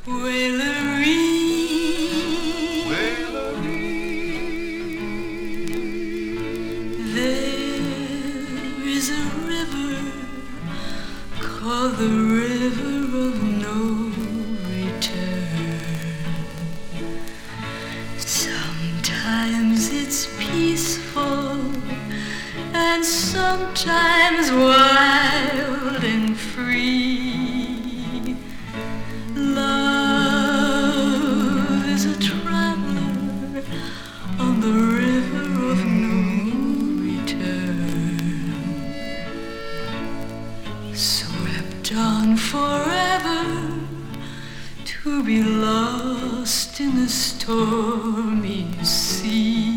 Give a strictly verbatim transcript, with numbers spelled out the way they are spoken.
Wailery, there is a river called the river of no return. Sometimes it's peaceful and sometimes wild and free. Love is a traveler on the river of no return, swept on forever to be lost in the stormy sea.